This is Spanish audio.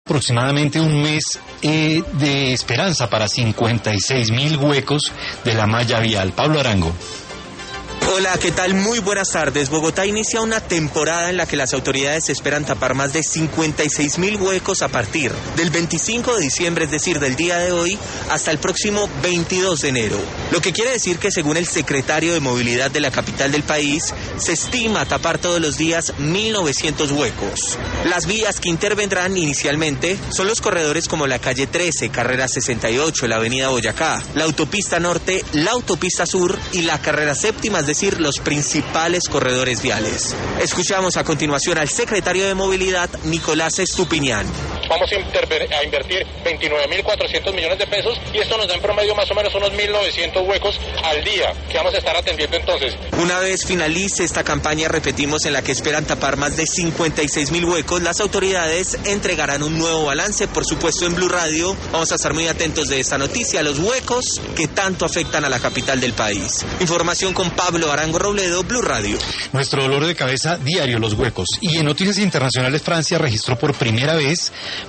aproximadamente un mes de esperanza para 56.000 huecos de la malla vial. Pablo Arango. Hola, ¿qué tal? Muy buenas tardes. Bogotá inicia una temporada en la que las autoridades esperan tapar más de 56.000 huecos a partir del 25 de diciembre, es decir, del día de hoy, hasta el próximo 22 de enero. Lo que quiere decir que, según el secretario de Movilidad de la capital del país, se estima tapar todos los días 1.900 huecos. Las vías que intervendrán inicialmente son los corredores como la calle 13, carrera 68, la avenida Boyacá, la autopista norte, la autopista sur y la carrera séptima, es decir, los principales corredores viales. Escuchamos a continuación al secretario de Movilidad, Nicolás Estupiñán. Vamos a invertir 29.400 millones de pesos y esto nos da en promedio más o menos unos 1.900 huecos al día que vamos a estar atendiendo entonces. Una vez finalice esta campaña, repetimos, en la que esperan tapar más de 56.000 huecos, las autoridades entregarán un nuevo balance, por supuesto en Blue Radio. Vamos a estar muy atentos de esta noticia, los huecos que tanto afectan a la capital del país. Información con Pablo Arango Robledo, Blue Radio. Nuestro dolor de cabeza diario, los huecos. Y en noticias internacionales, Francia registró por primera vez